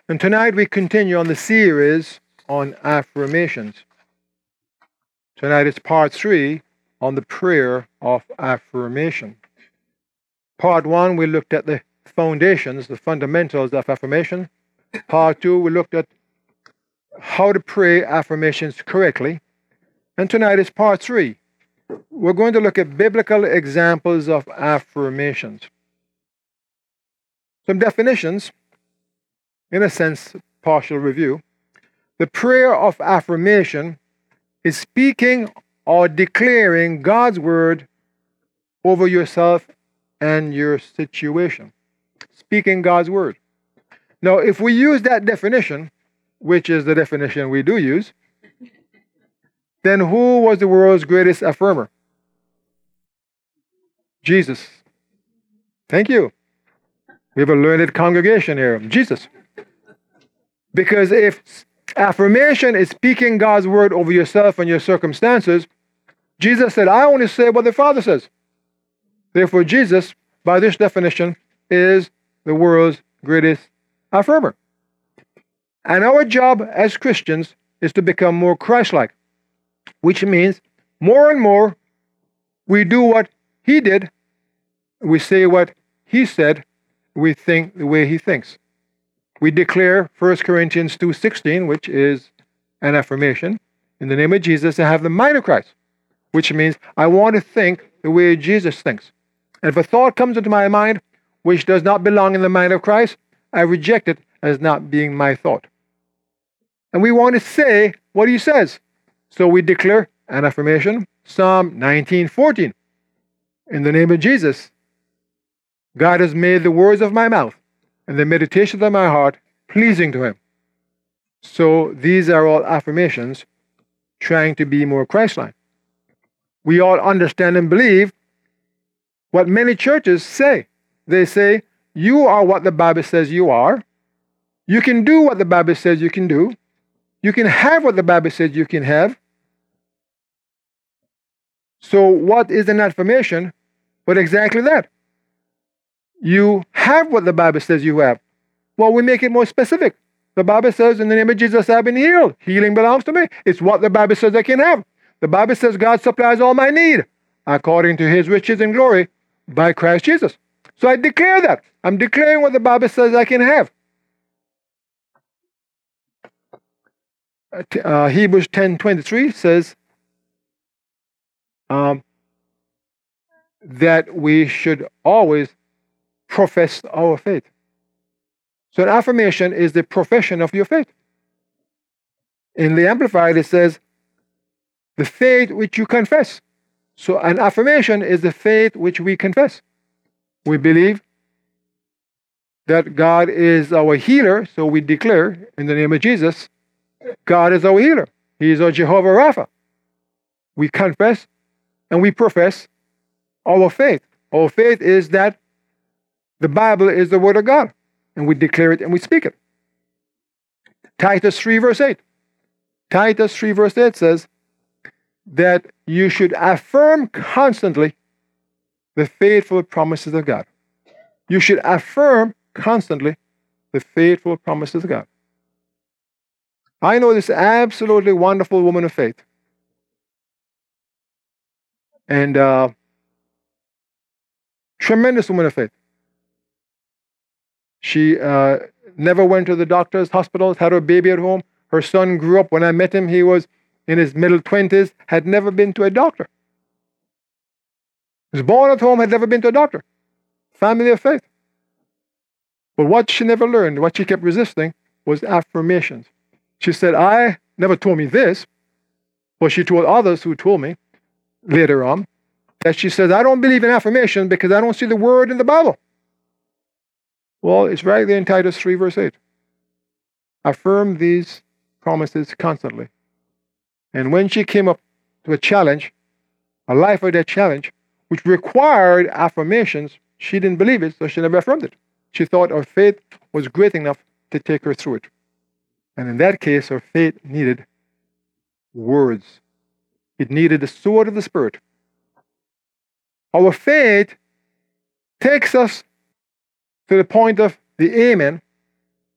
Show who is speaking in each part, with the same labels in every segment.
Speaker 1: And tonight we continue on the series on affirmations. Tonight is part 3 on the prayer of affirmation. Part 1, we looked at the foundations, the fundamentals of affirmation. Part 2, we looked at how to pray affirmations correctly. And tonight is part 3. We're going to look at biblical examples of affirmations. Some definitions, in a sense, partial review. The prayer of affirmation is speaking or declaring God's word over yourself and your situation. Speaking God's word. Now, if we use that definition, which is the definition we do use, then who was the world's greatest affirmer? Jesus. Thank you. We have a learned congregation here. Jesus. Because if affirmation is speaking God's word over yourself and your circumstances, Jesus said, I only say what the Father says. Therefore, Jesus, by this definition, is the world's greatest affirmer. And our job as Christians is to become more Christ-like, which means more and more we do what He did, we say what He said, we think the way He thinks. We declare 1 Corinthians 2:16, which is an affirmation, in the name of Jesus, I have the mind of Christ, which means I want to think the way Jesus thinks. And if a thought comes into my mind which does not belong in the mind of Christ, I reject it as not being my thought. And we want to say what He says. So we declare an affirmation, Psalm 19:14. In the name of Jesus, God has made the words of my mouth and the meditation of my heart pleasing to Him. So these are all affirmations trying to be more Christ-like. We all understand and believe what many churches say. They say, you are what the Bible says you are. You can do what the Bible says you can do. You can have what the Bible says you can have. So what is an affirmation but exactly that? You have what the Bible says you have. Well, we make it more specific. The Bible says, in the name of Jesus, I've been healed. Healing belongs to me. It's what the Bible says I can have. The Bible says God supplies all my need according to His riches and glory by Christ Jesus. So I declare that. I'm declaring what the Bible says I can have. Hebrews 10:23 says that we should always profess our faith. So an affirmation is the profession of your faith. In the Amplified, it says, the faith which you confess. So an affirmation is the faith which we confess. We believe that God is our healer, so we declare, in the name of Jesus, God is our healer. He is our Jehovah Rapha. We confess and we profess our faith. Our faith is that the Bible is the Word of God, and we declare it and we speak it. Titus 3 verse 8. Titus 3 verse 8 says that you should affirm constantly the faithful promises of God. You should affirm constantly the faithful promises of God. I know this absolutely wonderful woman of faith. And tremendous woman of faith. She never went to the doctors, hospitals, had her baby at home. Her son grew up. When I met him, he was in his middle 20s, had never been to a doctor. He was born at home, had never been to a doctor. Family of faith. But what she never learned, what she kept resisting, was affirmations. She said, I never told me this, but she told others who told me later on that she says, I don't believe in affirmation because I don't see the word in the Bible. Well, it's right there in Titus 3 verse 8. Affirm these promises constantly. And when she came up to a challenge, a life or death challenge, which required affirmations, she didn't believe it, so she never affirmed it. She thought her faith was great enough to take her through it. And in that case, her faith needed words. It needed the sword of the Spirit. Our faith takes us to the point of the amen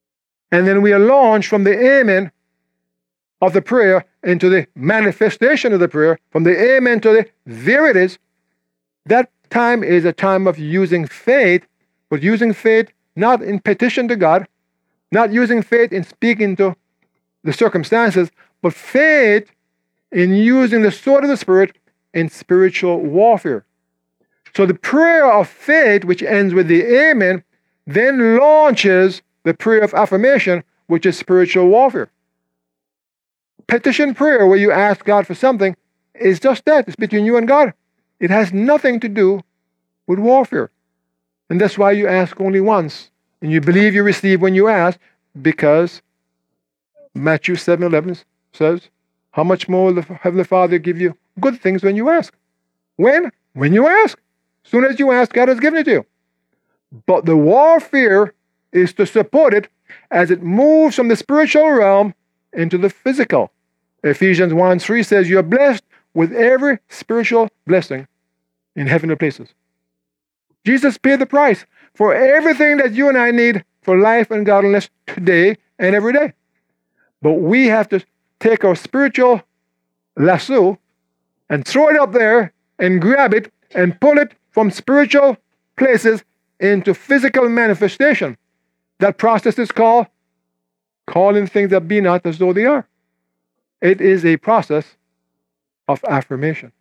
Speaker 1: And then we are launched from the amen of the prayer into the manifestation of the prayer, from the amen to the there it is. That time is a time of using faith, but using faith not in petition to God, not using faith in speaking to the circumstances, but faith in using the sword of the Spirit in spiritual warfare. So the prayer of faith, which ends with the amen, then launches the prayer of affirmation, which is spiritual warfare. Petition prayer, where you ask God for something, is just that. It's between you and God. It has nothing to do with warfare. And that's why you ask only once. And you believe you receive when you ask, because Matthew 7:11 says, how much more will the Heavenly Father give you good things when you ask? When? When you ask. As soon as you ask, God has given it to you. But the warfare is to support it as it moves from the spiritual realm into the physical. Ephesians 1:3 says, you're blessed with every spiritual blessing in heavenly places. Jesus paid the price for everything that you and I need for life and godliness today and every day. But we have to take our spiritual lasso and throw it up there and grab it and pull it from spiritual places into physical manifestation. That process is called calling things that be not as though they are. It is a process of affirmation.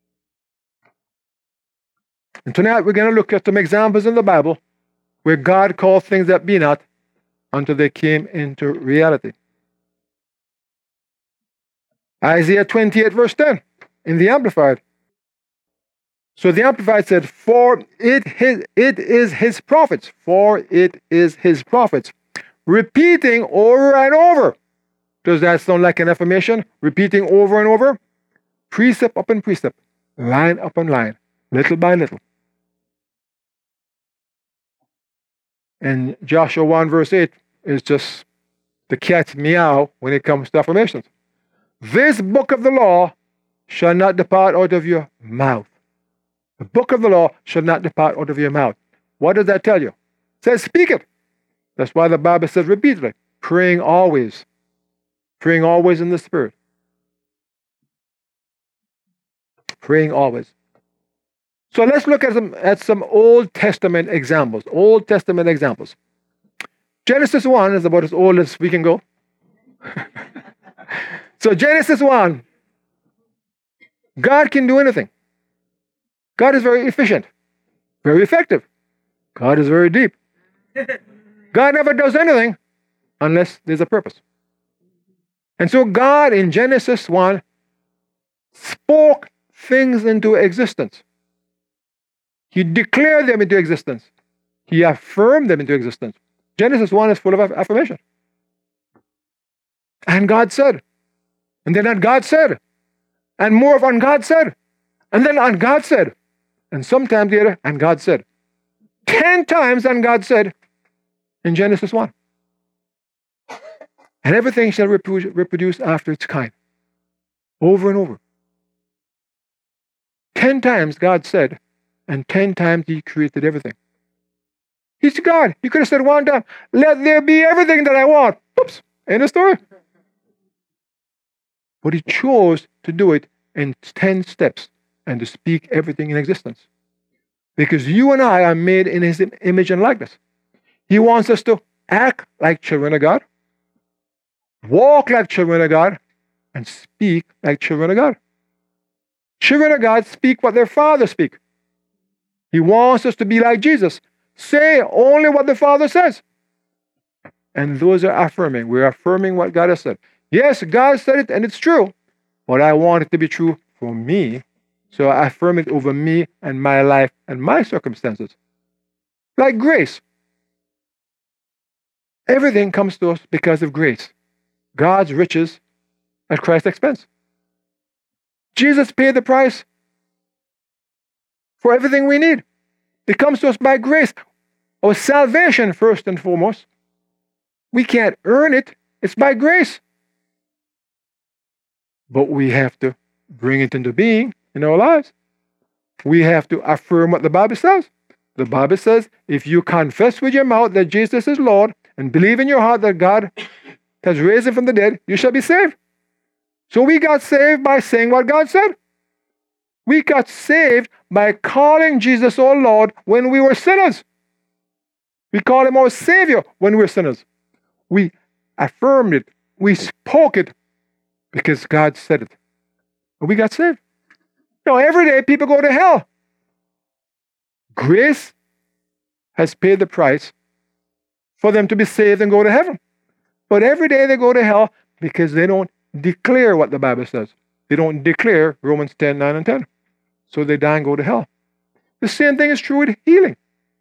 Speaker 1: And tonight we're going to look at some examples in the Bible where God called things that be not until they came into reality. Isaiah 28 verse 10 in the Amplified. So the Amplified said, for it is his prophets, repeating over and over. Does that sound like an affirmation? Repeating over and over? Precept upon precept, line upon line, little by little. And Joshua 1 verse 8 is just the cat's meow when it comes to affirmations. This book of the law shall not depart out of your mouth. The book of the law shall not depart out of your mouth. What does that tell you? It says speak it. That's why the Bible says repeatedly, praying always in the Spirit. Praying always. So let's look at some Old Testament examples. Genesis 1 is about as old as we can go. So Genesis 1, God can do anything. God is very efficient, very effective. God is very deep. God never does anything unless there's a purpose. And so God in Genesis 1 spoke things into existence. He declared them into existence. He affirmed them into existence. Genesis 1 is full of affirmation. And God said. And then on God said. And more of on God said. And then on God said. And sometimes later, and God said. 10 times on God said in Genesis 1. And everything shall reproduce after its kind. Over and over. 10 times God said, and 10 times He created everything. He's God. He could have said one time, let there be everything that I want. Oops, end of story. But He chose to do it in 10 steps and to speak everything in existence. Because you and I are made in His image and likeness. He wants us to act like children of God, walk like children of God, and speak like children of God. Children of God speak what their Father speaks. He wants us to be like Jesus. Say only what the Father says. And those are affirming. We're affirming what God has said. Yes, God said it and it's true, but I want it to be true for me. So I affirm it over me and my life and my circumstances. Like grace. Everything comes to us because of grace. God's riches at Christ's expense. Jesus paid the price for everything we need. It comes to us by grace. Our salvation, first and foremost. We can't earn it. It's by grace. But we have to bring it into being in our lives. We have to affirm what the Bible says. The Bible says, if you confess with your mouth that Jesus is Lord and believe in your heart that God has raised him from the dead, you shall be saved. So we got saved by saying what God said. We got saved by calling Jesus our Lord when we were sinners. We called him our Savior when we were sinners. We affirmed it. We spoke it because God said it. And we got saved. Now, every day people go to hell. Grace has paid the price for them to be saved and go to heaven. But every day they go to hell because they don't declare what the Bible says. They don't declare Romans 10, 9, and 10. So they die and go to hell. The same thing is true with healing.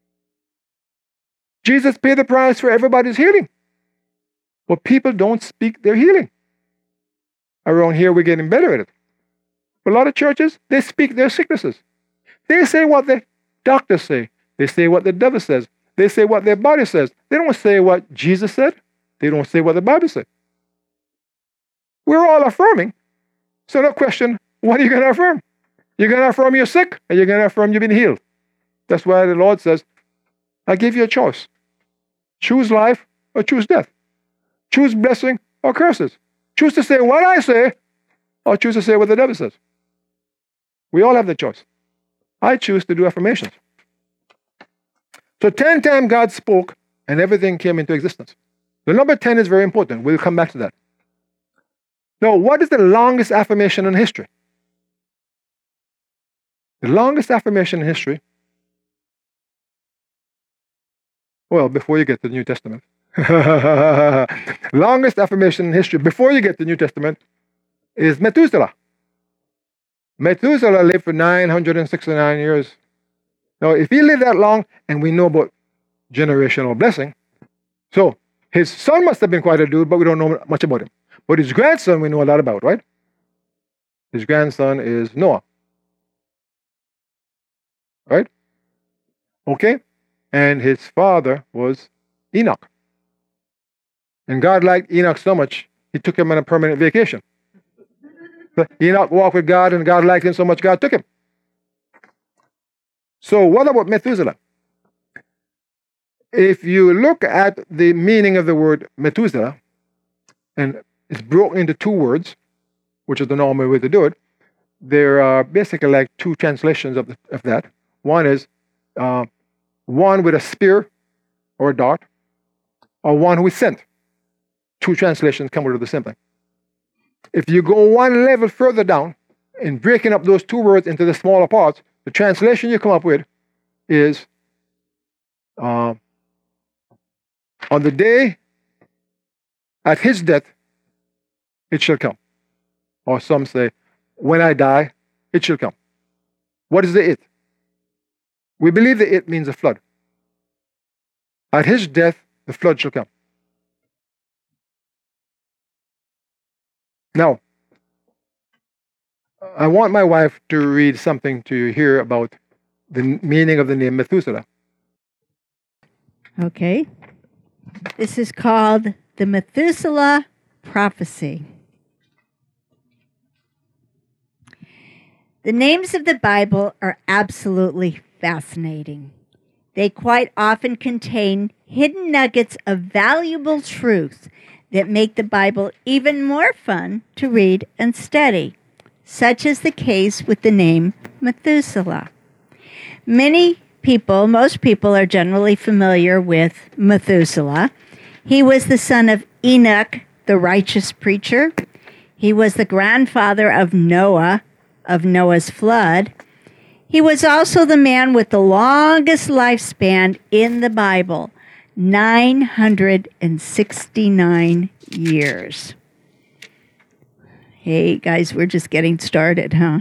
Speaker 1: Jesus paid the price for everybody's healing. But people don't speak their healing. Around here, we're getting better at it. But a lot of churches, they speak their sicknesses. They say what the doctors say. They say what the devil says. They say what their body says. They don't say what Jesus said. They don't say what the Bible said. We're all affirming. So no question, what are you going to affirm? You're going to affirm you're sick, or you're going to affirm you've been healed. That's why the Lord says, I give you a choice. Choose life or choose death. Choose blessing or curses. Choose to say what I say, or choose to say what the devil says. We all have the choice. I choose to do affirmations. So 10 times God spoke and everything came into existence. The number 10 is very important. We'll come back to that. Now, what is the longest affirmation in history? The longest affirmation in history, well, before you get to the New Testament. Longest affirmation in history before you get to the New Testament is Methuselah. Methuselah lived for 969 years. Now, if he lived that long, and we know about generational blessing, so his son must have been quite a dude, but we don't know much about him. But his grandson we know a lot about, right? His grandson is Noah. Right? Okay? And his father was Enoch. And God liked Enoch so much, he took him on a permanent vacation. Enoch walked with God, and God liked him so much, God took him. So what about Methuselah? If you look at the meaning of the word Methuselah, and it's broken into two words, which is the normal way to do it, there are basically like two translations of that. One is one with a spear or a dart, or one who is sent. Two translations come out of the same thing. If you go one level further down in breaking up those two words into the smaller parts, the translation you come up with is on the day at his death, it shall come. Or some say, when I die, it shall come. What is the it? We believe the it means a flood. At his death, the flood shall come. Now, I want my wife to read something to you here about the meaning of the name Methuselah.
Speaker 2: Okay. This is called the Methuselah Prophecy. The names of the Bible are absolutely fascinating. They quite often contain hidden nuggets of valuable truth that make the Bible even more fun to read and study. Such is the case with the name Methuselah. Most people are generally familiar with Methuselah. He was the son of Enoch, the righteous preacher. He was the grandfather of Noah, of Noah's flood. He was also the man with the longest lifespan in the Bible, 969 years. Hey, guys, we're just getting started, huh?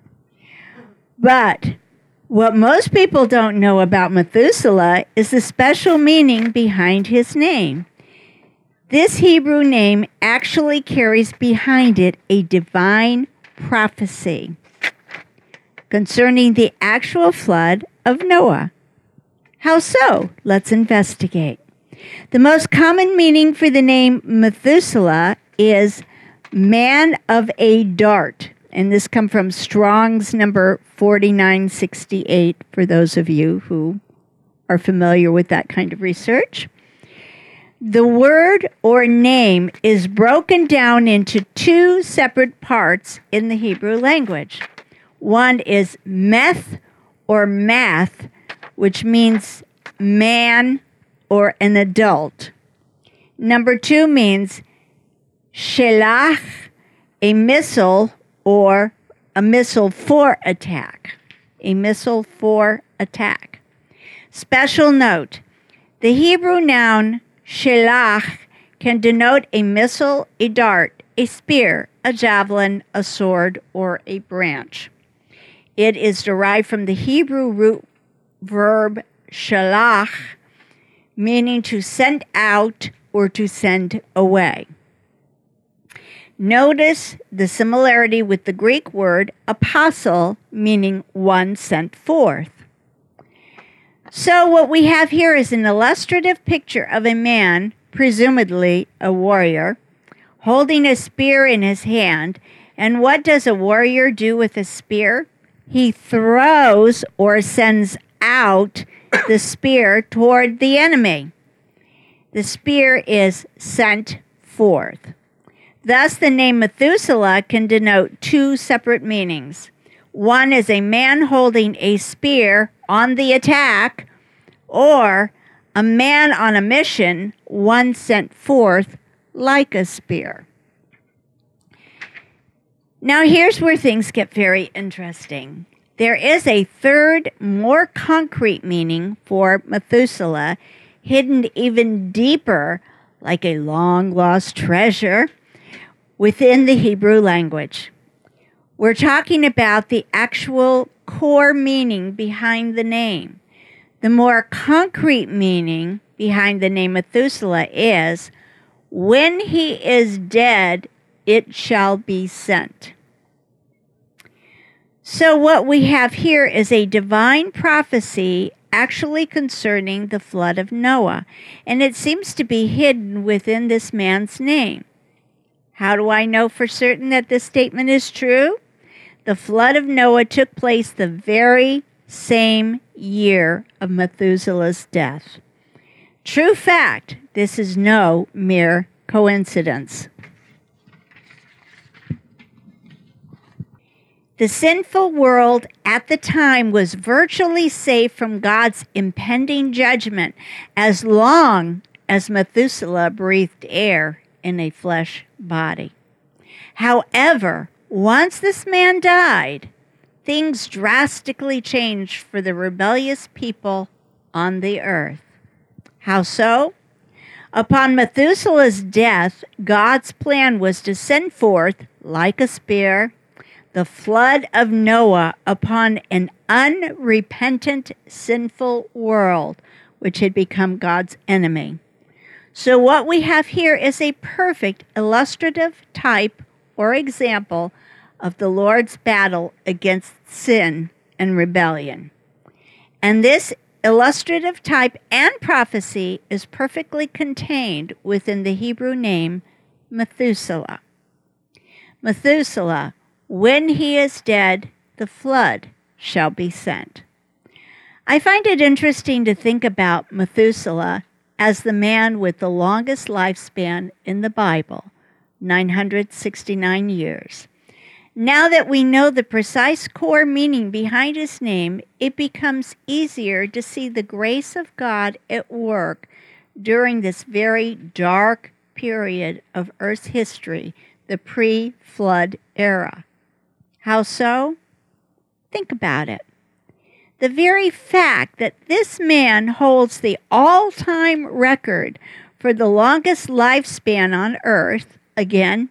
Speaker 2: But what most people don't know about Methuselah is the special meaning behind his name. This Hebrew name actually carries behind it a divine prophecy concerning the actual flood of Noah. How so? Let's investigate. The most common meaning for the name Methuselah is man of a dart. And this comes from Strong's number 4968, for those of you who are familiar with that kind of research. The word or name is broken down into two separate parts in the Hebrew language. One is meth or math, which means man or an adult. Number two means shelach, a missile or a missile for attack. A missile for attack. Special note, the Hebrew noun shelach can denote a missile, a dart, a spear, a javelin, a sword, or a branch. It is derived from the Hebrew root verb shalach, meaning to send out or to send away. Notice the similarity with the Greek word apostle, meaning one sent forth. So what we have here is an illustrative picture of a man, presumably a warrior, holding a spear in his hand. And what does a warrior do with a spear? He throws or sends out the spear toward the enemy. The spear is sent forth. Thus, the name Methuselah can denote two separate meanings. One is a man holding a spear on the attack, or a man on a mission, one sent forth like a spear. Now, here's where things get very interesting. There is a third, more concrete meaning for Methuselah, hidden even deeper, like a long-lost treasure, within the Hebrew language. We're talking about the actual core meaning behind the name. The more concrete meaning behind the name Methuselah is, when he is dead, it shall be sent. So what we have here is a divine prophecy actually concerning the flood of Noah, and it seems to be hidden within this man's name. How do I know for certain that this statement is true? The flood of Noah took place the very same year of Methuselah's death. True fact, this is no mere coincidence. The sinful world at the time was virtually safe from God's impending judgment as long as Methuselah breathed air in a flesh body. However, once this man died, things drastically changed for the rebellious people on the earth. How so? Upon Methuselah's death, God's plan was to send forth, like a spear, the flood of Noah upon an unrepentant, sinful world, which had become God's enemy. So what we have here is a perfect illustrative type or example of the Lord's battle against sin and rebellion. And this illustrative type and prophecy is perfectly contained within the Hebrew name Methuselah. Methuselah, when he is dead, the flood shall be sent. I find it interesting to think about Methuselah as the man with the longest lifespan in the Bible, 969 years. Now that we know the precise core meaning behind his name, it becomes easier to see the grace of God at work during this very dark period of Earth's history, the pre-flood era. How so? Think about it. The very fact that this man holds the all-time record for the longest lifespan on Earth, again,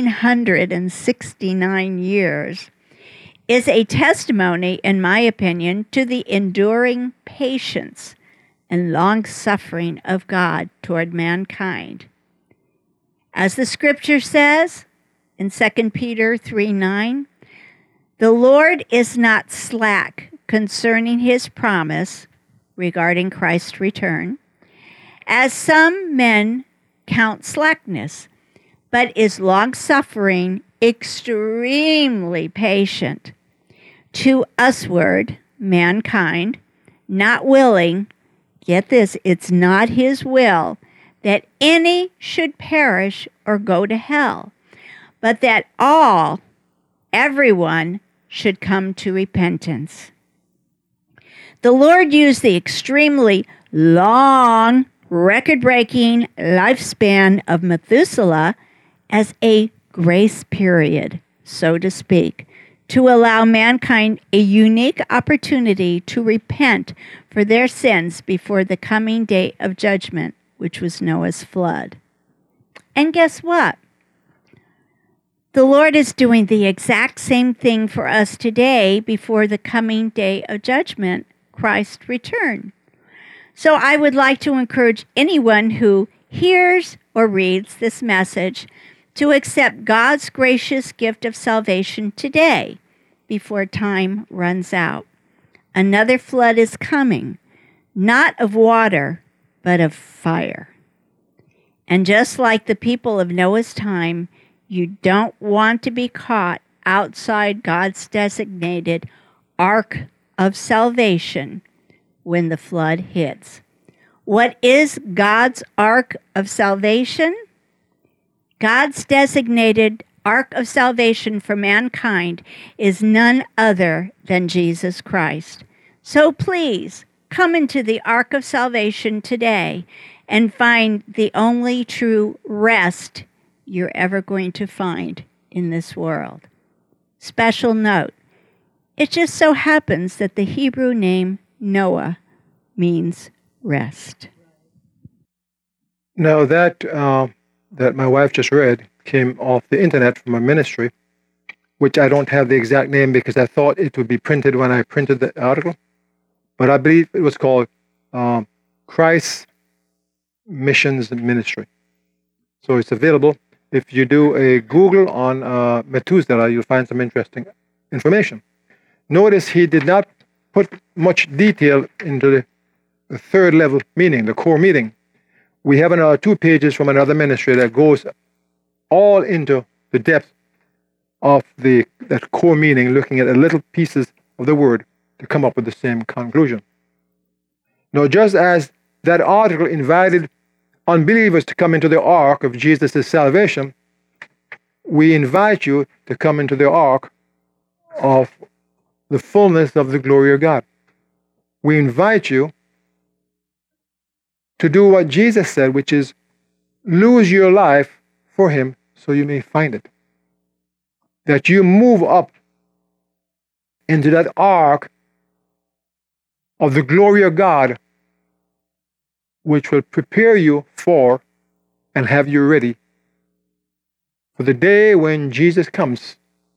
Speaker 2: 969 years, is a testimony, in my opinion, to the enduring patience and long-suffering of God toward mankind. As the scripture says in 2 Peter 3:9, the Lord is not slack concerning his promise regarding Christ's return, as some men count slackness, but is long-suffering, extremely patient, to usward, mankind, not willing, get this, it's not his will, that any should perish or go to hell, but that all, everyone, should come to repentance. The Lord used the extremely long, record-breaking lifespan of Methuselah as a grace period, so to speak, to allow mankind a unique opportunity to repent for their sins before the coming day of judgment, which was Noah's flood. And guess what? The Lord is doing the exact same thing for us today before the coming day of judgment, Christ's return. So I would like to encourage anyone who hears or reads this message to accept God's gracious gift of salvation today before time runs out. Another flood is coming, not of water, but of fire. And just like the people of Noah's time, you don't want to be caught outside God's designated ark of salvation when the flood hits. What is God's ark of salvation? God's designated ark of salvation for mankind is none other than Jesus Christ. So please, come into the ark of salvation today and find the only true rest you're ever going to find in this world. Special note, it just so happens that the Hebrew name Noah means rest.
Speaker 1: Now that my wife just read came off the internet from a ministry, which I don't have the exact name because I thought it would be printed when I printed the article, but I believe it was called Christ Missions Ministry. So it's available. If you do a Google on Methuselah, you'll find some interesting information. Notice he did not put much detail into the third level meaning, the core meaning. We have another 2 pages from another ministry that goes all into the depth of that core meaning, looking at the little pieces of the word to come up with the same conclusion. Now, just as that article invited unbelievers to come into the ark of Jesus' salvation, we invite you to come into the ark of the fullness of the glory of God. We invite you to do what Jesus said, which is lose your life for him so you may find it. That you move up into that ark of the glory of God, which will prepare you for and have you ready for the day when Jesus comes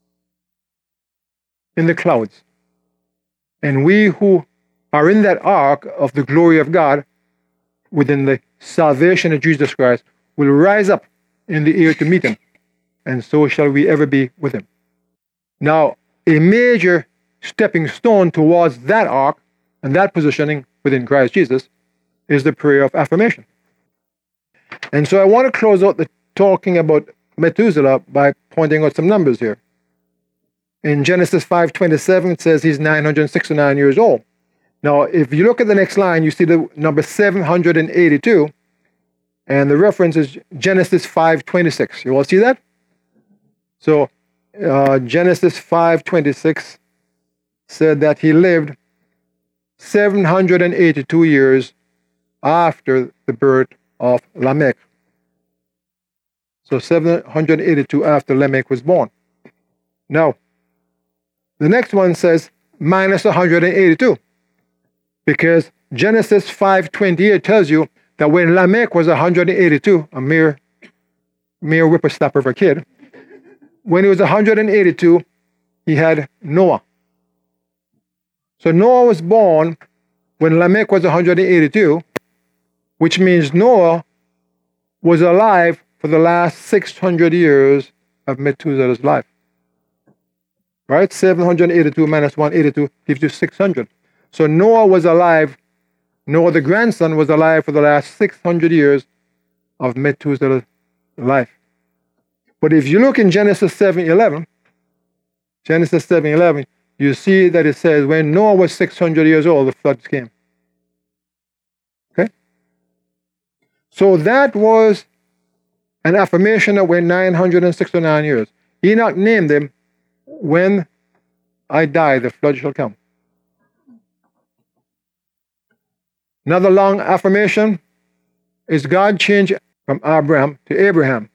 Speaker 1: in the clouds. And we who are in that ark of the glory of God, within the salvation of Jesus Christ, will rise up in the air to meet him, and so shall we ever be with him. Now, a major stepping stone towards that ark and that positioning within Christ Jesus is the prayer of affirmation. And so I want to close out the talking about Methuselah by pointing out some numbers here. In Genesis 5:27, it says he's 969 years old. Now, if you look at the next line, you see the number 782, and the reference is Genesis 5:26. You all see that? So, Genesis 5:26 said that he lived 782 years after the birth of Lamech. So 782 after Lamech was born. Now, the next one says minus 182, because Genesis 5:28 tells you that when Lamech was 182, a mere whippersnapper of a kid, when he was 182, he had Noah. So Noah was born when Lamech was 182, which means Noah was alive for the last 600 years of Methuselah's life. Right? 782 minus 182 gives you 600. So Noah was alive, Noah the grandson was alive for the last 600 years of Methuselah's life. But if you look in Genesis 7:11, you see that it says when Noah was 600 years old, the floods came. Okay? So that was an affirmation that went 969 years. Enoch named him, when I die, the flood shall come. Another long affirmation is God changed from Abram to Abraham.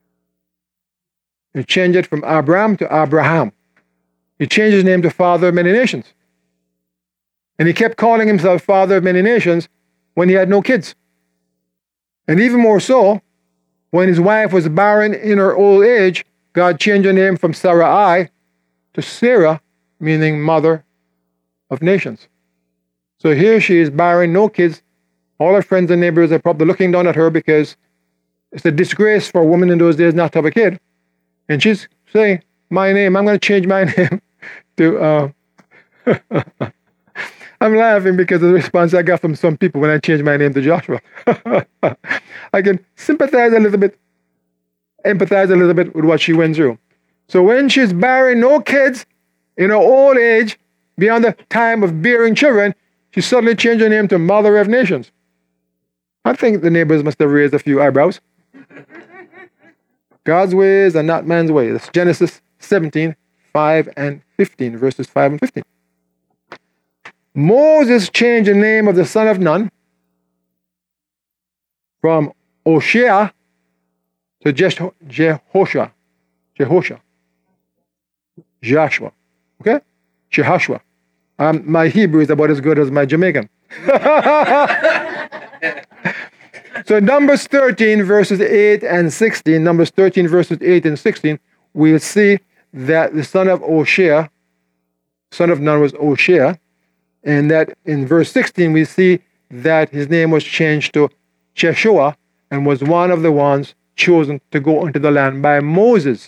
Speaker 1: He changed it from Abram to Abraham. He changed his name to Father of Many Nations. And he kept calling himself Father of Many Nations when he had no kids. And even more so, when his wife was barren in her old age, God changed her name from Sarai to Sarah, meaning Mother of Nations. So here she is barren, no kids. All her friends and neighbors are probably looking down at her because it's a disgrace for a woman in those days not to have a kid. And she's saying, my name, I'm going to change my name to... I'm laughing because of the response I got from some people when I changed my name to Joshua. I can sympathize a little bit, empathize a little bit with what she went through. So when she's bearing no kids in her old age, beyond the time of bearing children, she suddenly changed her name to Mother of Nations. I think the neighbors must have raised a few eyebrows. God's ways are not man's ways. That's Genesis 17, 5 and 15, verses 5 and 15. Moses changed the name of the son of Nun from Oshea to Jehoshua. Joshua. Okay? Jehoshua. My Hebrew is about as good as my Jamaican. So Numbers 13 verses 8 and 16, Numbers 13 verses 8 and 16, we'll see that the son of Oshea, son of Nun was Oshea, and that in verse 16 we see that his name was changed to Jeshua and was one of the ones chosen to go into the land by Moses.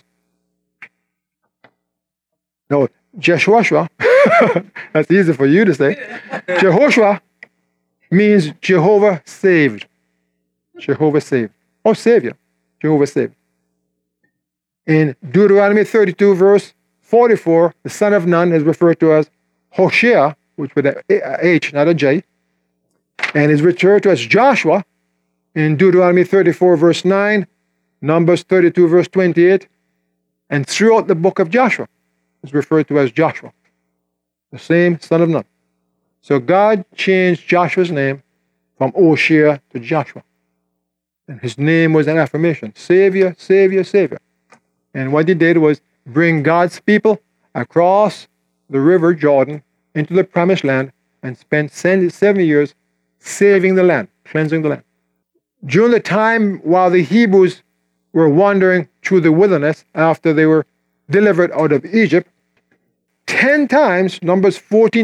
Speaker 1: No, Jehoshua, that's easy for you to say. Jehoshua means Jehovah saved. Jehovah saved. Or Savior. Jehovah saved. In Deuteronomy 32 verse 44, the son of Nun is referred to as Hoshea, which with an H, not a J, and is referred to as Joshua in Deuteronomy 34 verse 9, Numbers 32 verse 28, and throughout the book of Joshua is referred to as Joshua, the same son of Nun. So God changed Joshua's name from Oshea to Joshua. And his name was an affirmation, Savior, Savior, Savior. And what he did was bring God's people across the river Jordan into the promised land and spent 70 years saving the land, cleansing the land. During the time while the Hebrews were wandering through the wilderness after they were delivered out of Egypt, 10 times, Numbers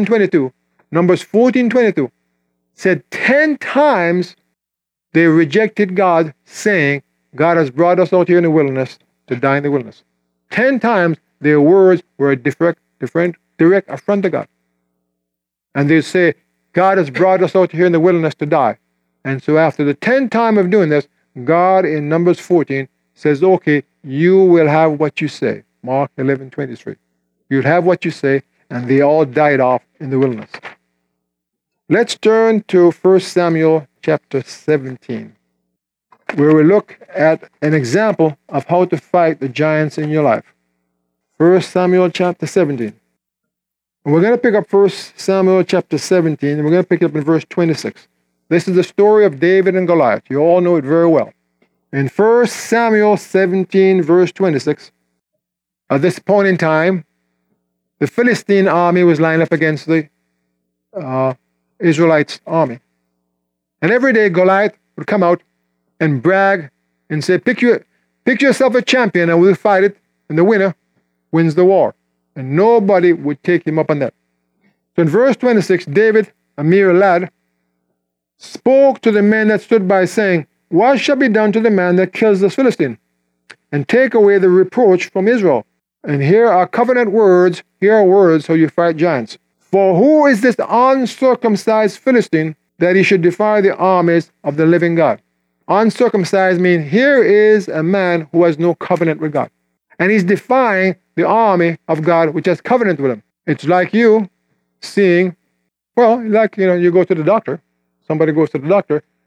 Speaker 1: 14:22 said 10 times they rejected God, saying, God has brought us out here in the wilderness to die in the wilderness. 10 times their words were a direct affront to God. And they say, God has brought us out here in the wilderness to die. And so after the 10th time of doing this, God in Numbers 14 says, okay, you will have what you say. Mark 11:23. You'll have what you say, and they all died off in the wilderness. Let's turn to 1 Samuel chapter 17, where we look at an example of how to fight the giants in your life. 1 Samuel chapter 17. And we're going to pick up 1 Samuel chapter 17, and we're going to pick it up in verse 26. This is the story of David and Goliath. You all know it very well. In 1 Samuel 17, verse 26, at this point in time, the Philistine army was lined up against the Israelites' army. And every day Goliath would come out and brag and say, pick yourself a champion and we'll fight it, and the winner wins the war. And nobody would take him up on that. So in verse 26, David, a mere lad, spoke to the men that stood by, saying, what shall be done to the man that kills this Philistine, and take away the reproach from Israel? And here are covenant words, here are words how you fight giants. For who is this uncircumcised Philistine that he should defy the armies of the living God? Uncircumcised means here is a man who has no covenant with God. And he's defying the army of God which has covenant with him. It's like you seeing, well, like, you go to the doctor. Somebody goes to the doctor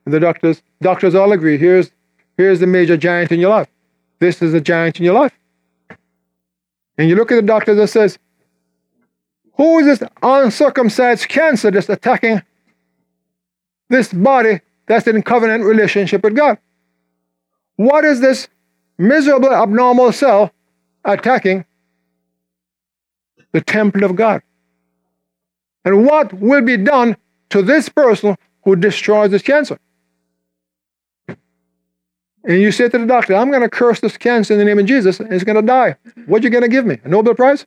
Speaker 1: And the doctors all agree, here's the major giant in your life. This is a giant in your life. And you look at the doctor that says, who is this uncircumcised cancer that's attacking this body that's in covenant relationship with God? What is this miserable abnormal cell attacking the temple of God? And what will be done to this person who destroys this cancer? And you say to the doctor, I'm going to curse this cancer in the name of Jesus, and it's going to die. What are you going to give me? A Nobel Prize?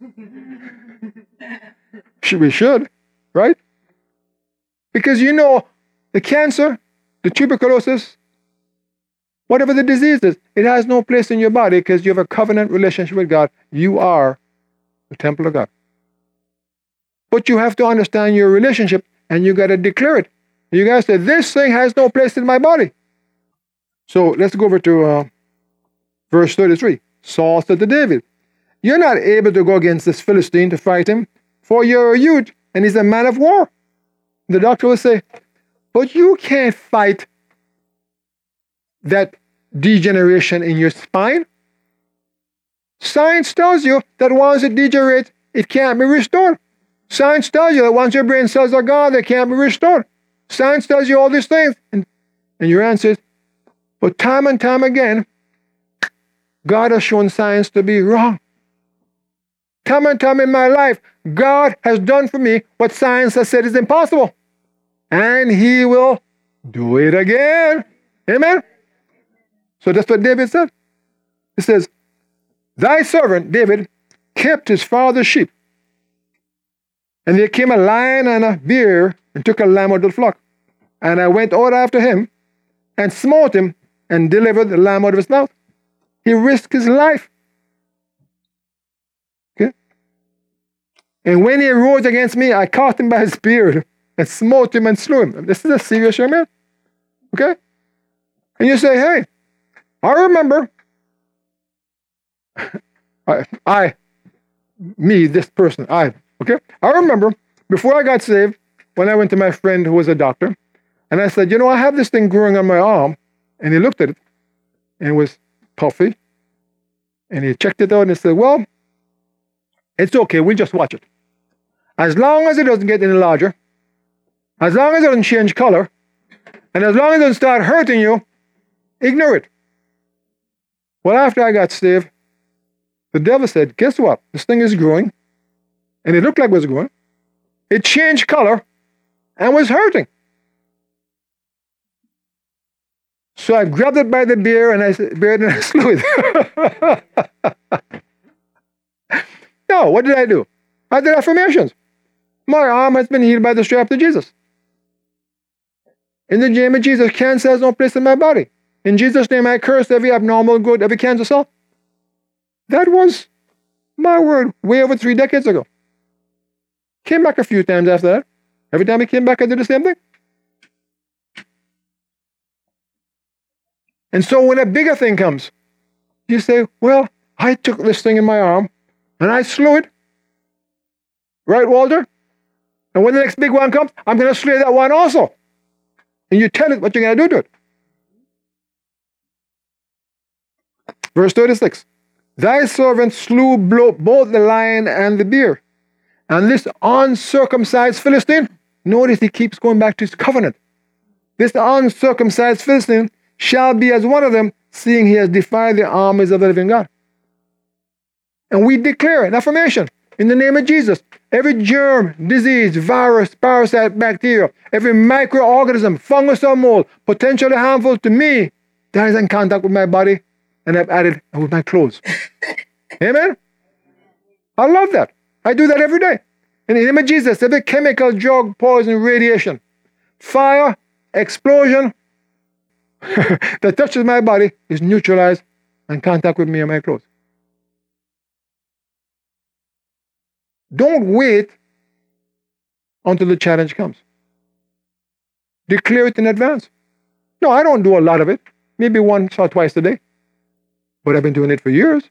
Speaker 1: We should, right? Because you know, the cancer, the tuberculosis, whatever the disease is, it has no place in your body because you have a covenant relationship with God. You are the temple of God. But you have to understand your relationship, and you got to declare it. You got to say, this thing has no place in my body. So let's go over to verse 33. Saul said to David, you're not able to go against this Philistine to fight him, for you're a youth, and he's a man of war. The doctor will say, but you can't fight that degeneration in your spine. Science tells you that once it degenerates, it can't be restored. Science tells you that once your brain cells are gone, they can't be restored. Science tells you all these things. And your answer is, but time and time again, God has shown science to be wrong. Time and time in my life, God has done for me what science has said is impossible. And he will do it again. Amen? So that's what David said. He says, thy servant, David, kept his father's sheep. And there came a lion and a bear and took a lamb out of the flock. And I went out after him and smote him and delivered the lamb out of his mouth. He risked his life. Okay? And when he rose against me, I caught him by his beard and smote him and slew him. This is a serious young man. Okay? And you say, hey, I remember, okay? I remember before I got saved, when I went to my friend who was a doctor, and I said, I have this thing growing on my arm. And he looked at it, and it was puffy. And he checked it out, and he said, well, it's okay, we'll just watch it. As long as it doesn't get any larger, as long as it doesn't change color, and as long as it doesn't start hurting you, ignore it. Well, after I got saved, the devil said, guess what? This thing is growing, and it looked like it was growing. It changed color and was hurting. So I grabbed it by the beard and I slew it. No, what did I do? I did affirmations. My arm has been healed by the stripes of Jesus. In the name of Jesus, cancer has no place in my body. In Jesus' name, I curse every abnormal growth, every cancer cell. That was my word way over 3 decades ago. Came back a few times after that. Every time he came back, I did the same thing. And so when a bigger thing comes, you say, well, I took this thing in my arm and I slew it. Right, Walter? And when the next big one comes, I'm going to slay that one also. And you tell it what you're going to do to it. Verse 36. Thy servant slew both the lion and the bear. And this uncircumcised Philistine, notice he keeps going back to his covenant. This uncircumcised Philistine shall be as one of them, seeing he has defied the armies of the living God. And we declare an affirmation in the name of Jesus. Every germ, disease, virus, parasite, bacteria, every microorganism, fungus or mold, potentially harmful to me, that is in contact with my body, and I've added with my clothes. Amen? I love that. I do that every day. In the name of Jesus, every chemical, drug, poison, radiation, fire, explosion, that touches my body is neutralized and contact with me and my clothes. Don't wait until the challenge comes. Declare it in advance. No, I don't do a lot of it. Maybe once or twice a day. But I've been doing it for years.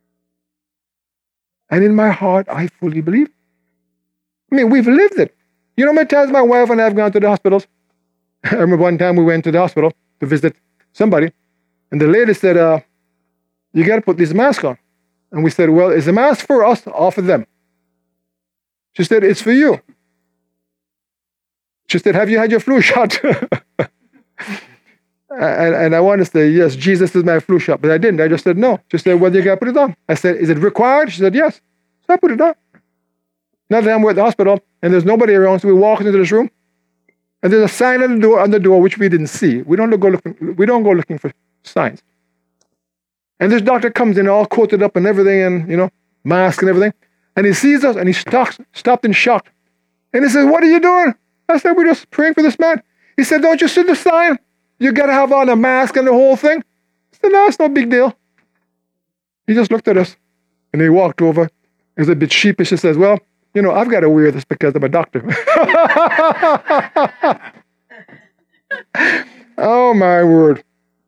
Speaker 1: And in my heart, I fully believe. I mean, we've lived it. You know how many times my wife and I have gone to the hospitals? I remember one time we went to the hospital to visit somebody, and the lady said, you got to put this mask on. And we said, well, is the mask for us or for them? She said, it's for you. She said, have you had your flu shot? and I wanted to say, yes, Jesus is my flu shot, but I didn't. I just said, no. She said, well, you got to put it on. I said, is it required? She said, yes. So I put it on. Now that we're at the hospital, and there's nobody around, so we walk into this room, and there's a sign on the door which we didn't see. We don't go looking for signs. And this doctor comes in all coated up and everything, and mask and everything. And he sees us and he stopped in shock. And he says, what are you doing? I said, we're just praying for this man. He said, don't you see the sign? You got to have on a mask and the whole thing. I said, no, it's no big deal. He just looked at us and he walked over. He was a bit sheepish. He says, well, I've got to wear this because I'm a doctor. Oh, my word.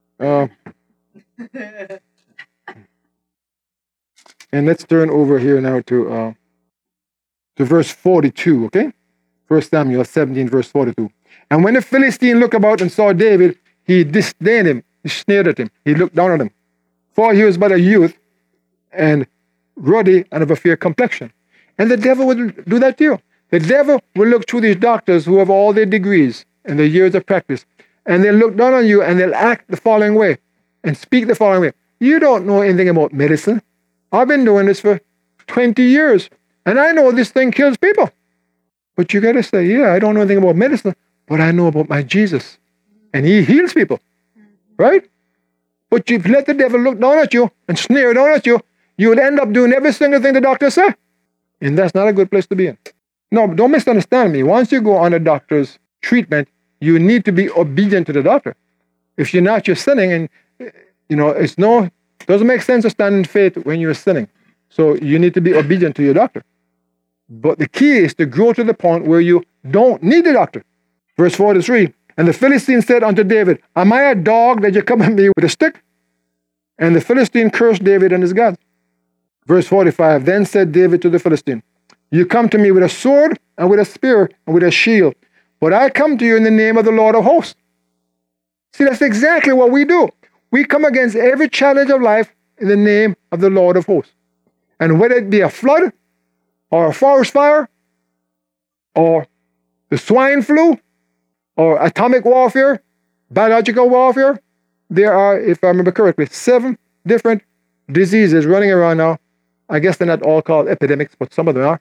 Speaker 1: And let's turn over here now to verse 42, okay? 1 Samuel 17, verse 42. And when the Philistine looked about and saw David, he disdained him. He sneered at him. He looked down on him. For he was but a youth and ruddy and of a fair complexion. And the devil would do that to you. The devil will look through these doctors who have all their degrees and their years of practice. And they'll look down on you and they'll act the following way and speak the following way. You don't know anything about medicine. I've been doing this for 20 years, and I know this thing kills people. But you got to say, yeah, I don't know anything about medicine, but I know about my Jesus, and he heals people, right? But you let the devil look down at you and sneer down at you, you'll end up doing every single thing the doctor said. And that's not a good place to be in. No, don't misunderstand me. Once you go on a doctor's treatment, you need to be obedient to the doctor. If you're not, you're sinning, and doesn't make sense to stand in faith when you're sinning. So you need to be obedient to your doctor. But the key is to grow to the point where you don't need the doctor. Verse 43, and the Philistine said unto David, am I a dog that you come at me with a stick? And the Philistine cursed David and his God. Verse 45, then said David to the Philistine, you come to me with a sword and with a spear and with a shield, but I come to you in the name of the Lord of hosts. See, that's exactly what we do. We come against every challenge of life in the name of the Lord of hosts. And whether it be a flood, or a forest fire, or the swine flu, or atomic warfare, biological warfare, there are, if I remember correctly, 7 different diseases running around now. I guess they're not all called epidemics, but some of them are.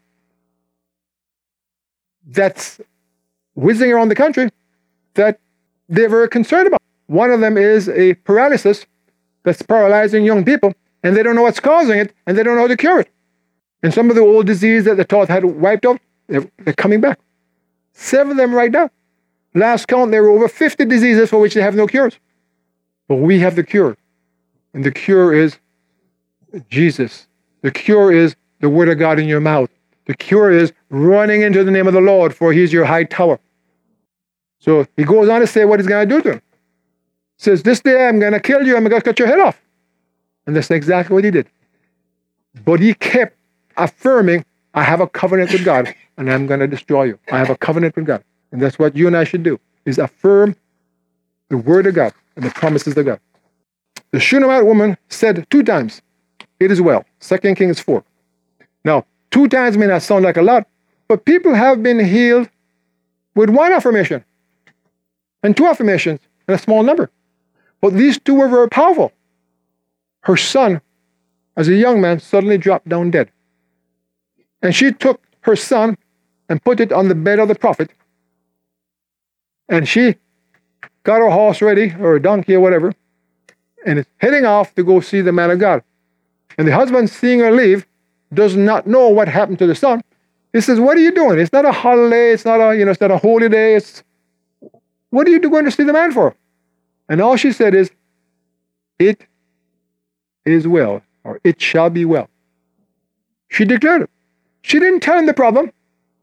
Speaker 1: That's whizzing around the country that they're very concerned about. One of them is a paralysis that's paralyzing young people, and they don't know what's causing it, and they don't know how to cure it. And some of the old disease that they thought had wiped out, they're coming back. 7 of them right now. Last count, there were over 50 diseases for which they have no cures. But we have the cure. And the cure is Jesus. The cure is the word of God in your mouth. The cure is running into the name of the Lord, for he's your high tower. So he goes on to say what he's going to do to him. He says, this day I'm going to kill you, I'm going to cut your head off. And that's exactly what he did. But he kept affirming, I have a covenant with God, and I'm going to destroy you. I have a covenant with God. And that's what you and I should do, is affirm the word of God and the promises of God. The Shunammite woman said 2 times, it is well. 2 Kings 4. Now, 2 times may not sound like a lot, but people have been healed with 1 affirmation and 2 affirmations in a small number. But these 2 were very powerful. Her son, as a young man, suddenly dropped down dead. And she took her son and put it on the bed of the prophet. And she got her horse ready, or a donkey or whatever, and is heading off to go see the man of God. And the husband, seeing her leave, does not know what happened to the son. He says, what are you doing? It's not a holiday. It's not a holy day. What are you going to see the man for? And all she said is, it is well, or it shall be well. She declared it. She didn't tell him the problem.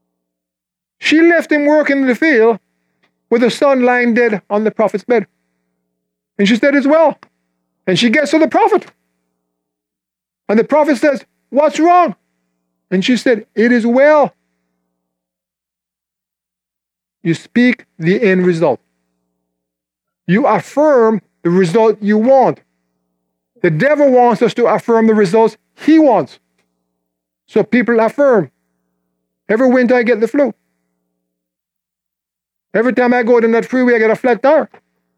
Speaker 1: She left him working in the field with the son lying dead on the prophet's bed. And she said, it's well. And she gets to the prophet. And the prophet says, what's wrong? And she said, it is well. You speak the end result. You affirm the result you want. The devil wants us to affirm the results he wants. So people affirm. Every winter I get the flu. Every time I go down that freeway, I get a flat tire.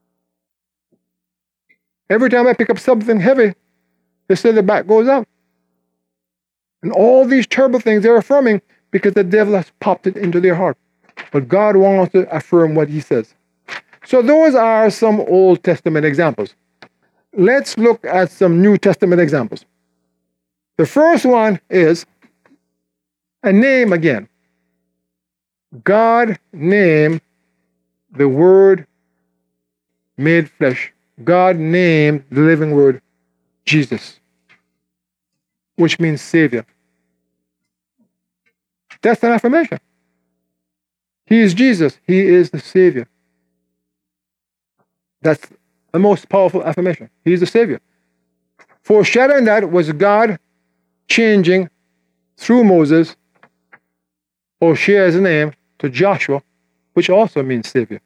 Speaker 1: Every time I pick up something heavy, they say the back goes out. And all these terrible things they're affirming because the devil has popped it into their heart. But God wants to affirm what he says. So those are some Old Testament examples. Let's look at some New Testament examples. The first one is a name again. God named the Word made flesh. God named the living Word Jesus, which means Savior. That's an affirmation. He is Jesus. He is the Savior. That's the most powerful affirmation. He is the Savior. Foreshadowing that was God changing through Moses Hoshea's name to Joshua, which also means Savior.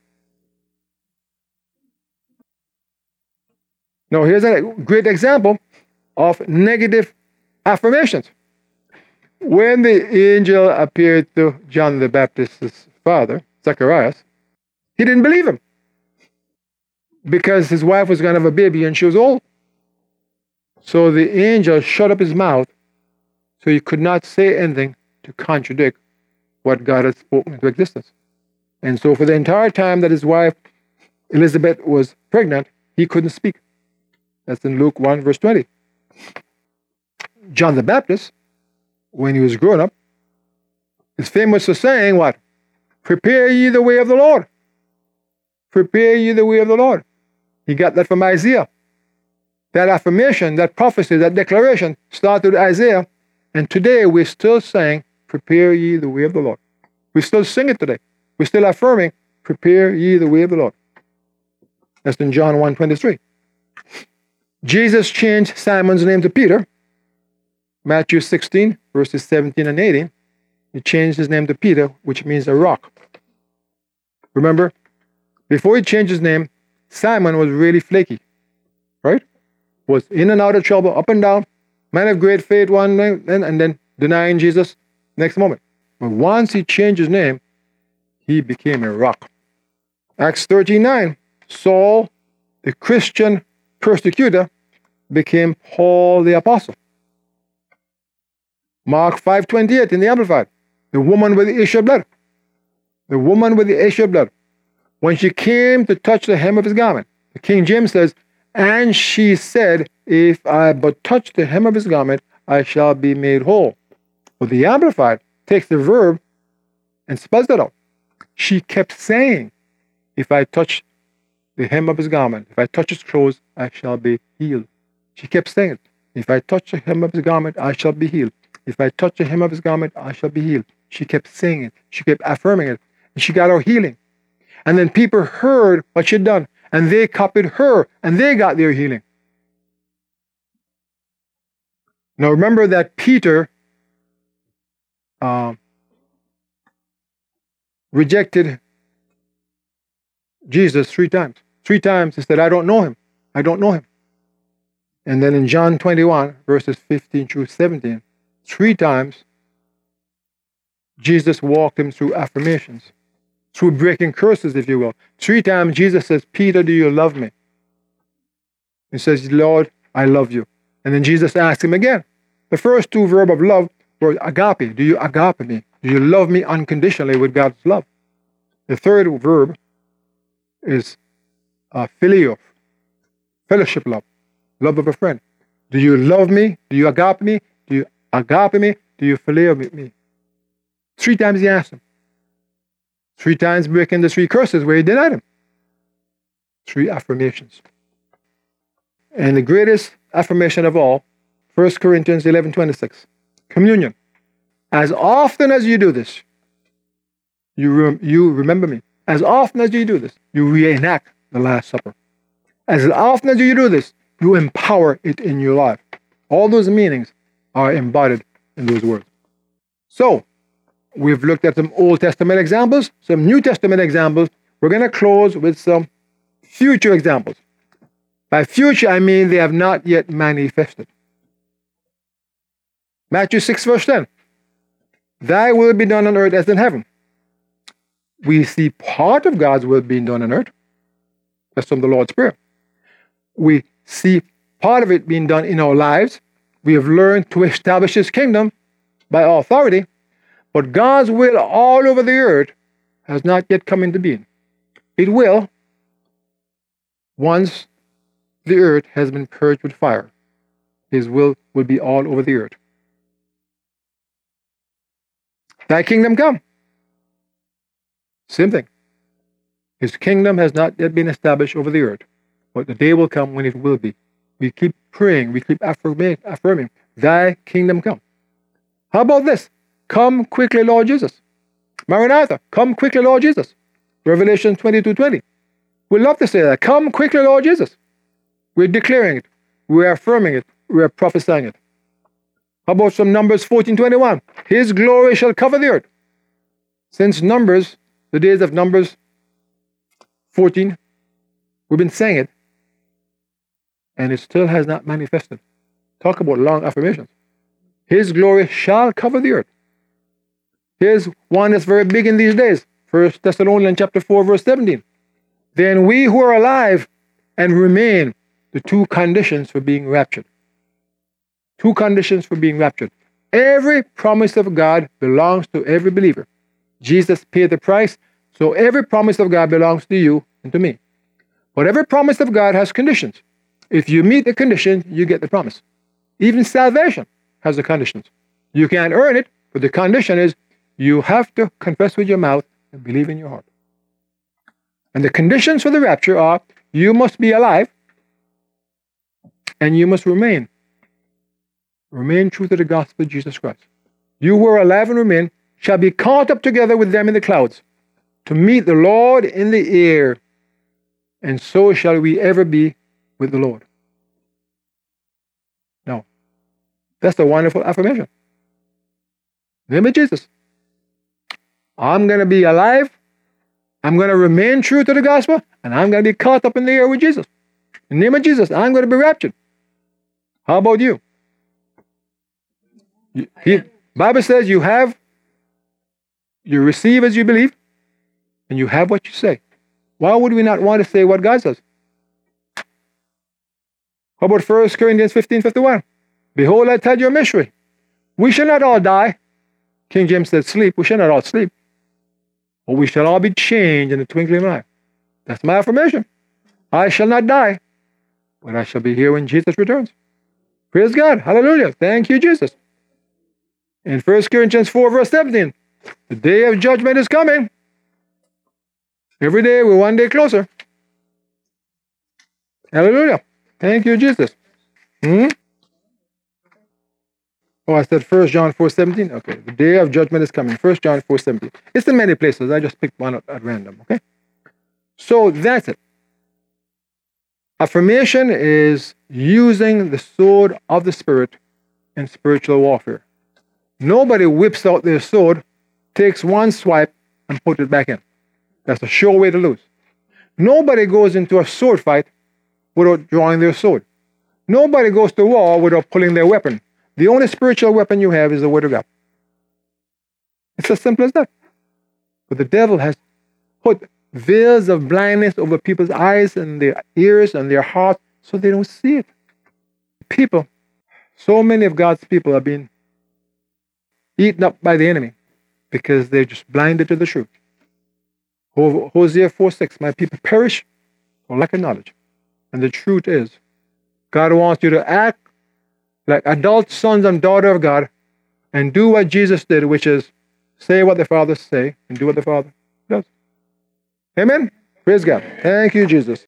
Speaker 1: Now here's a great example of negative affirmations. When the angel appeared to John the Baptist's father, Zacharias, he didn't believe him because his wife was going to have a baby and she was old. So the angel shut up his mouth so he could not say anything to contradict what God had spoken into existence. And so for the entire time that his wife Elizabeth was pregnant, he couldn't speak. That's in Luke 1 verse 20. John the Baptist, when he was grown up, is famous for saying what? Prepare ye the way of the Lord. Prepare ye the way of the Lord. He got that from Isaiah. That affirmation, that prophecy, that declaration started with Isaiah. And today we're still saying, prepare ye the way of the Lord. We still sing it today. We're still affirming, prepare ye the way of the Lord. That's in John 1:23. Jesus changed Simon's name to Peter. Matthew 16, verses 17 and 18. He changed his name to Peter, which means a rock. Remember, before he changed his name, Simon was really flaky, right? Was in and out of trouble, up and down, man of great faith one night, and then denying Jesus next moment. But once he changed his name, he became a rock. Acts 13:9, Saul, the Christian persecutor, became Paul the apostle. Mark 5:28 in the Amplified, the woman with the issue of blood. The woman with the issue of blood. When she came to touch the hem of his garment, the King James says, and she said, if I but touch the hem of his garment, I shall be made whole. But the Amplified takes the verb and spells that out. She kept saying, if I touch the hem of his garment, if I touch his clothes, I shall be healed. She kept saying it. If I touch the hem of his garment, I shall be healed. If I touch the hem of his garment, I shall be healed. She kept saying it. She kept affirming it. And she got her healing. And then people heard what she'd done. And they copied her. And they got their healing. Now remember that Peter rejected Jesus 3 times. 3 times he said, I don't know him. I don't know him. And then in John 21, verses 15 through 17, 3 times Jesus walked him through affirmations, through breaking curses, if you will. 3 times Jesus says, Peter, do you love me? He says, Lord, I love you. And then Jesus asked him again. The first 2 verbs of love were agape. Do you agape me? Do you love me unconditionally with God's love? The third verb is phileo, fellowship love, love of a friend. Do you love me? Do you agape me? Do you agape me? Do you phileo me? 3 times he asked him. 3 times breaking the 3 curses where he denied him. 3 affirmations. And the greatest affirmation of all, 1 Corinthians 11:26, communion. As often as you do this, you remember me. As often as you do this, you reenact the Last Supper. As often as you do this, you empower it in your life. All those meanings are embodied in those words. So, we've looked at some Old Testament examples, some New Testament examples. We're going to close with some future examples. By future, I mean they have not yet manifested. Matthew 6, verse 10. Thy will be done on earth as in heaven. We see part of God's will being done on earth. That's from the Lord's Prayer. We see part of it being done in our lives. We have learned to establish His kingdom by authority. But God's will all over the earth has not yet come into being. It will once the earth has been purged with fire. His will be all over the earth. Thy kingdom come. Same thing. His kingdom has not yet been established over the earth, but the day will come when it will be. We keep praying, we keep affirming, thy kingdom come. How about this? Come quickly, Lord Jesus. Maranatha, come quickly, Lord Jesus. Revelation 22:20. We love to say that. Come quickly, Lord Jesus. We're declaring it. We're affirming it. We're prophesying it. How about some Numbers 14:21? His glory shall cover the earth. Since Numbers, the days of Numbers 14, we've been saying it, and it still has not manifested. Talk about long affirmations. His glory shall cover the earth. Here's one that's very big in these days. 1 Thessalonians chapter 4, verse 17. Then we who are alive and remain, the two conditions for being raptured. Two conditions for being raptured. Every promise of God belongs to every believer. Jesus paid the price, so every promise of God belongs to you and to me. But every promise of God has conditions. If you meet the condition, you get the promise. Even salvation has the conditions. You can't earn it, but the condition is you have to confess with your mouth and believe in your heart. And the conditions for the rapture are you must be alive and you must remain. Remain true to the gospel of Jesus Christ. You who are alive and remain shall be caught up together with them in the clouds to meet the Lord in the air, and so shall we ever be with the Lord. Now, that's a wonderful affirmation. Name of Jesus. I'm going to be alive, I'm going to remain true to the gospel, and I'm going to be caught up in the air with Jesus. In the name of Jesus, I'm going to be raptured. How about you? Bible says you receive as you believe, and you have what you say. Why would we not want to say what God says? How about 1 Corinthians 15:51? Behold, I tell you a mystery. We shall not all die. King James said sleep. We shall not all sleep. But we shall all be changed in the twinkling of an eye. That's my affirmation. I shall not die, but I shall be here when Jesus returns. Praise God. Hallelujah. Thank you, Jesus. In 1 Corinthians 4, verse 17, the day of judgment is coming. Every day we're one day closer. Hallelujah. Thank you, Jesus. Oh, I said 1 John 4:17. Okay, the day of judgment is coming. 1 John 4:17. It's in many places. I just picked one at random. Okay. So that's it. Affirmation is using the sword of the Spirit in spiritual warfare. Nobody whips out their sword, takes one swipe, and puts it back in. That's a sure way to lose. Nobody goes into a sword fight without drawing their sword. Nobody goes to war without pulling their weapon. The only spiritual weapon you have is the Word of God. It's as simple as that. But the devil has put veils of blindness over people's eyes and their ears and their hearts so they don't see it. People, so many of God's people are being eaten up by the enemy because they're just blinded to the truth. Hosea 4:6, my people perish for lack of knowledge. And the truth is, God wants you to act like adult sons and daughters of God and do what Jesus did, which is say what the Father say and do what the Father does. Amen? Praise God. Thank you, Jesus.